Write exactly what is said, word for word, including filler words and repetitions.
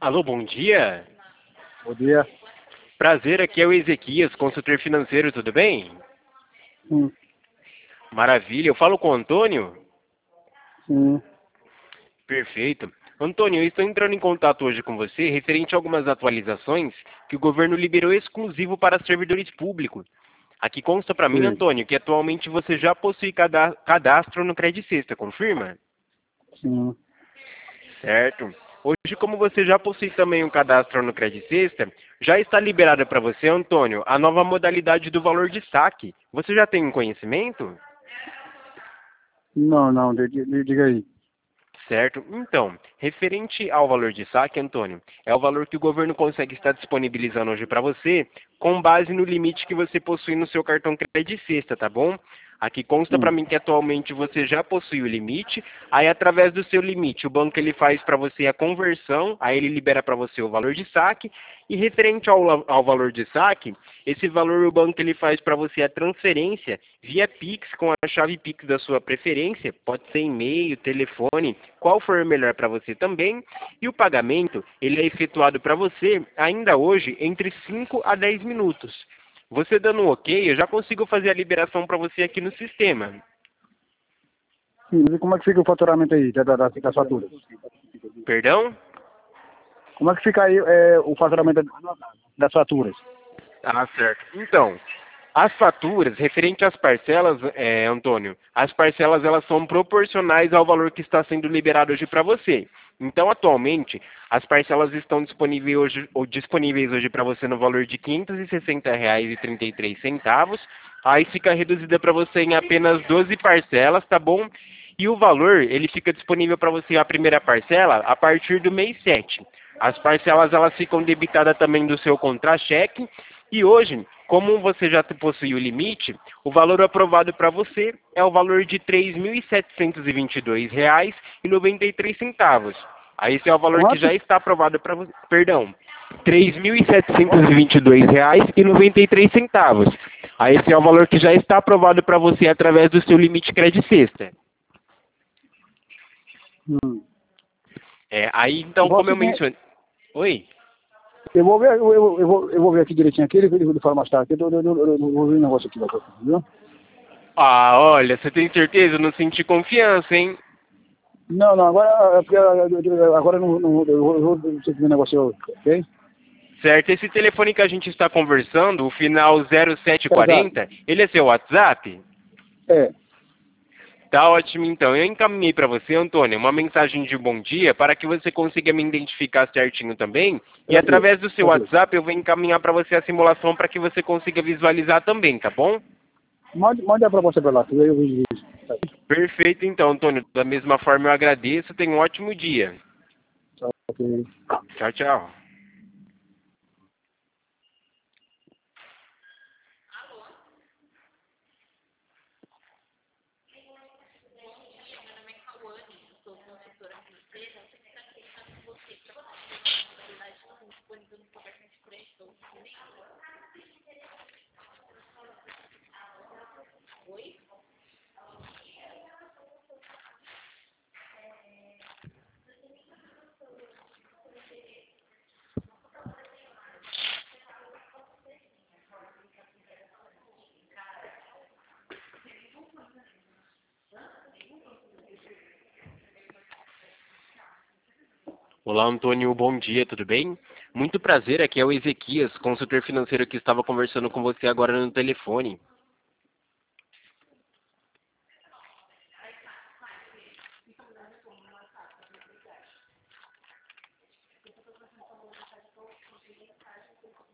Alô, bom dia. Bom dia. Prazer, aqui é o Ezequias, consultor financeiro, tudo bem? Sim, Maravilha, eu falo com o Antônio? sim. Perfeito. Antônio, eu estou entrando em contato hoje com você referente a algumas atualizações que o governo liberou exclusivo para servidores públicos. Aqui consta para mim, Sim, Antônio, que atualmente você já possui cada- cadastro no Credit Sexta, confirma? sim. Certo. Hoje, como você já possui também um cadastro no Credit Sexta, já está liberada para você, Antônio, a nova modalidade do valor de saque. Você já tem um conhecimento? Não, não, di- di- diga aí. Certo. Então, referente ao valor de saque, Antônio, é o valor que o governo consegue estar disponibilizando hoje para você, com base no limite que você possui no seu cartão Credit Sexta, tá bom? Aqui consta para Sim. mim que atualmente você já possui o limite, aí através do seu limite, o banco ele faz para você a conversão, aí ele libera para você o valor de saque, e referente ao, ao valor de saque, esse valor o banco ele faz para você a transferência via Pix com a chave Pix da sua preferência, pode ser e-mail, telefone, qual for melhor para você também, e o pagamento ele é efetuado para você ainda hoje entre cinco a dez minutos. Você dando um ok, eu já consigo fazer a liberação para você aqui no sistema. Sim, mas e como é que fica o faturamento aí da, da, da- das faturas? Perdão? Como é que fica aí é, o faturamento das faturas? Ah, certo. Então, as faturas, referente às parcelas, é, Antônio, as parcelas elas são proporcionais ao valor que está sendo liberado hoje para você. Então, atualmente, as parcelas estão disponíveis hoje, ou disponíveis hoje para você no valor de quinhentos e sessenta reais e trinta e três centavos. Aí fica reduzida para você em apenas doze parcelas, tá bom? E o valor, ele fica disponível para você a primeira parcela a partir do mês sete. As parcelas elas ficam debitadas também do seu contra-cheque e hoje, como você já possui o limite, o valor aprovado para você é o valor de três mil setecentos e vinte e dois reais e noventa e três centavos. Aí esse é o valor que Quanto? já está aprovado para você. Perdão, três mil setecentos e vinte e dois reais e noventa e três centavos. Aí esse é o valor que já está aprovado para você através do seu limite Credit Sexta. Hum. É, aí então, Bom, como eu seguinte, mencionei. Oi? eu vou ver, eu, eu, eu vou, eu vou ver aqui direitinho aqui, ele, ele fala mais tarde. Eu, eu, eu, eu, eu vou ver um negócio aqui, viu? Ah, olha, você tem certeza? Eu não senti confiança, hein? Não, não, agora, é porque, agora eu não, não, eu vou, eu vou ver o negócio, ok? Certo, esse telefone que a gente está conversando, o final zero sete Exato. quarenta, ele é seu WhatsApp? É. Tá ótimo, então. Eu encaminhei para você, Antônio, uma mensagem de bom dia para que você consiga me identificar certinho também. E Tranquilo, através do seu tranquilo. WhatsApp eu vou encaminhar para você a simulação para que você consiga visualizar também, tá bom? Mande, mande a proposta para lá, que eu vejo isso. Perfeito, então, Antônio. Da mesma forma eu agradeço. Tenha um ótimo dia. Tá, ok. Tchau, tchau. Olá, Antônio, bom dia, tudo bem? Muito prazer, aqui é o Ezequias, consultor financeiro que estava conversando com você agora no telefone.